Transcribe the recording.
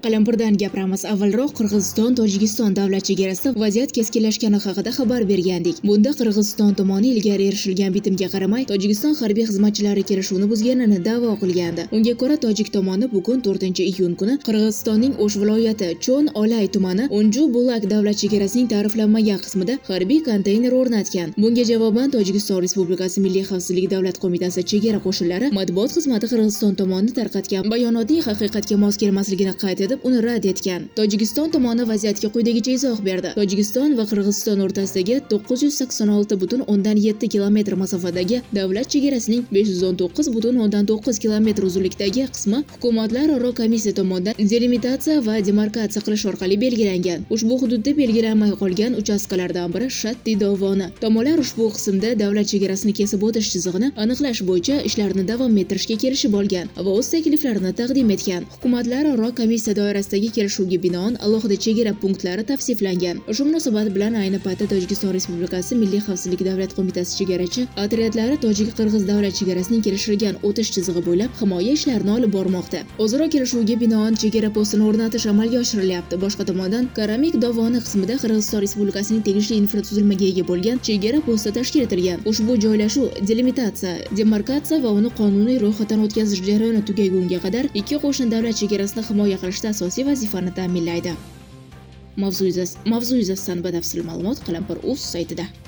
Qalampirdan gapiramiz. Avvalroq Qirg'iziston-Tojikiston davlat chegarasida vaziyat keskinlashgani haqida xabar bergandik. Bunda Qirg'iziston tomoni ilgari erishilgan bitimga qaramay, Tojikiston harbiy xizmatchilari kelishuvni buzganini da'vo qilgandi. Unga ko'ra, tojik tomoni bugun 4-iyun kuni Qirg'izistonning O'sh viloyati Cho'n-Olay tumani Unju-Bulak davlat chegarasining ta'riflanmagan qismida harbiy konteyner o'rnatgan. Bunga javoban Tojikiston Respublikasi Milliy xavfsizlik davlat qo'mitasi chegara qo'shinlari matbuot xizmati Qirg'iziston tomoni tarqatgan bayonotning haqiqatga mos kelmasligini qayd etib, uni rad etgan. Tojikiston tomoni vaziyatga quyidagicha izoh berdi. Tojikiston va Qirg'iziston o'rtasidagi 986,7 kilometr masofadagi davlat chegarasining 519,9 kilometr uzunlikdagi qismi hukumatlararo komissiya tomonidan delimitatsiya va demarkatsiya qilish orqali belgilangan. Ushbu hududda belgilanmay qolgan uchastkalardan biri Shatti dovoni. Tomonlar ushbu qismda davlat chegarasini kesib o'tish chizig'ini aniqlash bo'yicha ishlarni davom ettirishga kelishib olgan va o'z takliflarini taqdim etgan. Hukumatlararo komissiya doirasidagi kelishuvga binoan alohida chegara punktlari tavsiflangan. Shu munosabat bilan ayni paytda Tojikiston Respublikasi Milliy xavfsizlik davlat qo'mitasi chegarachi otryadlari tojik-qirg'iz davlat chegarasining kelishilgan o'tish chizig'i bo'ylab himoya ishlarini olib bormoqda. O'zaro kelishuvga binoan chegara postini o'rnatish amalga oshirilyapti. Boshqa tomondan Karamik dovoni qismida Qirg'iziston Respublikasining tegishli infratuzilmaga ega bo'lgan chegara posti tashkil etilgan. Ushbu joylashuv delimitatsiya, demarkatsiya va uni qonuniy ro'yxatdan o'tkazish jarayoni tugagunga qadar ikki qo'shni davlat chegarasini himoya qilishda asosiy vazifani ta'minlaydi. Mavzu yuzasidan batafsil ma'lumot Qalampir.uz saytida.